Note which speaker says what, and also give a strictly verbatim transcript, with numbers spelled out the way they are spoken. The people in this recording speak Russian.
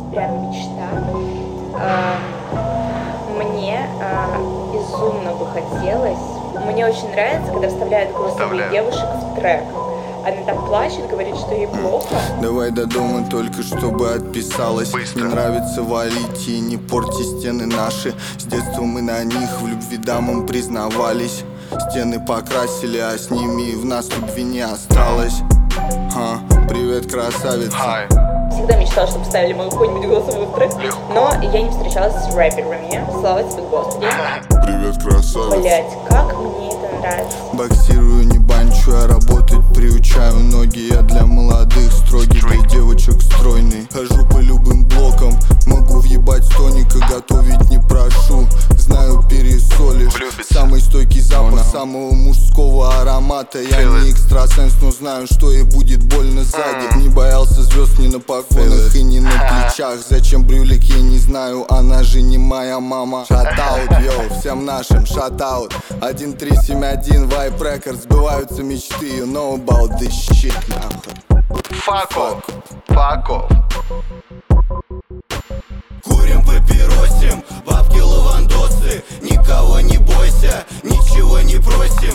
Speaker 1: прям мечта. Мне безумно бы хотелось. Мне очень нравится, когда вставляют голосовые девушек в трек. Она там плачет, говорит, что ей плохо.
Speaker 2: Давай до дома только чтобы отписалась. Быстро. Не нравится валить и не порти стены наши. С детства мы на них в любви дамам признавались. Стены покрасили, а с ними в нас любви не осталось. Ха, привет, красавица.
Speaker 3: Hi.
Speaker 1: Всегда мечтала, чтобы ставили мою какой-нибудь голосовой трек. Но я не встречалась с рэперами. Слава тебе, Господи.
Speaker 2: Привет, красавица.
Speaker 1: Блять, как мне это нравится.
Speaker 2: Боксирую, не банчу, я работать приучаю ноги. Я для молодых строгий, для девочек стройный. Хожу по любым блокам, могу въебать с тоника, готовить не прошу. Знаю, пересолишь. Самый стойкий запах самого мужского аромата. Я не экстрасенс, но знаю, что ей будет больно сзади. Не боялся звезд ни на погонах и ни на плечах. Зачем брюлик, я не знаю, она же не моя мама. Шатаут, йоу, всем нашим шатаут. один три семь один, Vibe Records, сбываются мечты. You know about this shit, нахуй.
Speaker 3: Fuck off, fuck off.
Speaker 4: Курим, папиросим, бабки лавандосы. Никого не бойся, ничего не просим.